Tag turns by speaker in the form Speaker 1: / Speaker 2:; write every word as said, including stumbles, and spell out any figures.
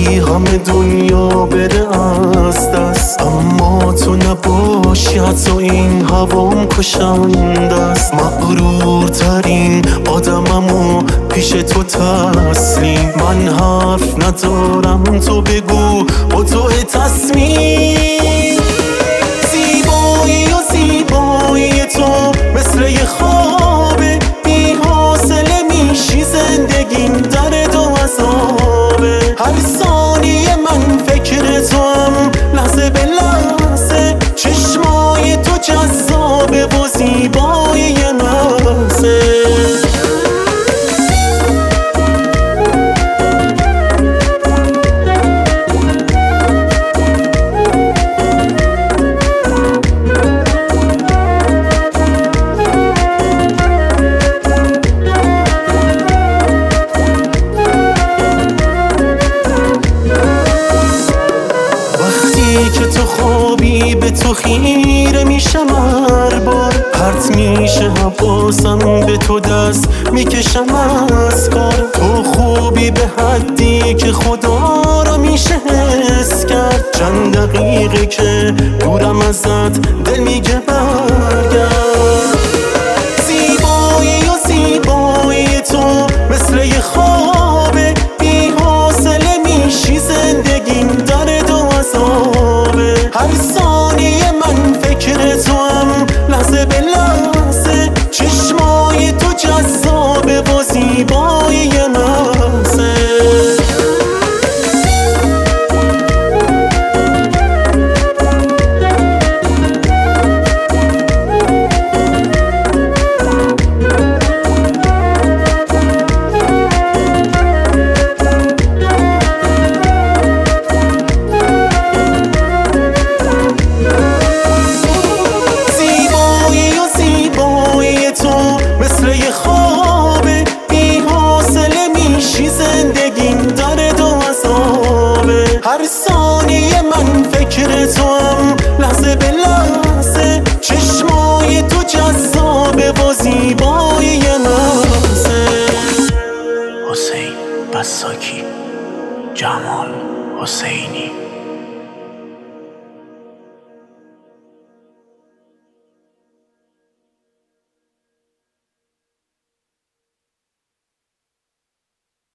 Speaker 1: وقتی همه دنیا بره از دست، اما تو نباشی حتی این هوام کشنده است. مغرورترین آدممو پیش تو تسلیم، من حرف ندارم تو بگو با تو تصمیم. زیبایی و زیبایی تو مثل یه خوابه، بی حاصله میشی زندگیم درد و عذابه. هر ثانیه من فکر تو هم لحظه به لحظه، چشمای تو جذابه و زیبایی یه لحظه. که تو خوابی به تو خیره میشم هر بار، پرت میشه حواسم به تو دست میکشم از کار. تو خوبی به حدی که خدا را میشه حس کرد، چند دقیقه که دورم ازت دل میگه برگرد. زیبایی و زیبایی تو مثل یه خوابه، بی حاصله میشی زندگیم درد و عذابه. هر ثانیه من فکر تو هم لحظه به لحظه، چشمای تو جذابه و زیبایی یه لحظه. مثل یه خوابه، بی حاصله میشی زندگیم درد و عذابه. هر ثانیه من فکر تو هم لحظه به لحظه، چشمای تو جذابه و زیبایی یه لحظه.
Speaker 2: حسین بساکی، جمال حسینی.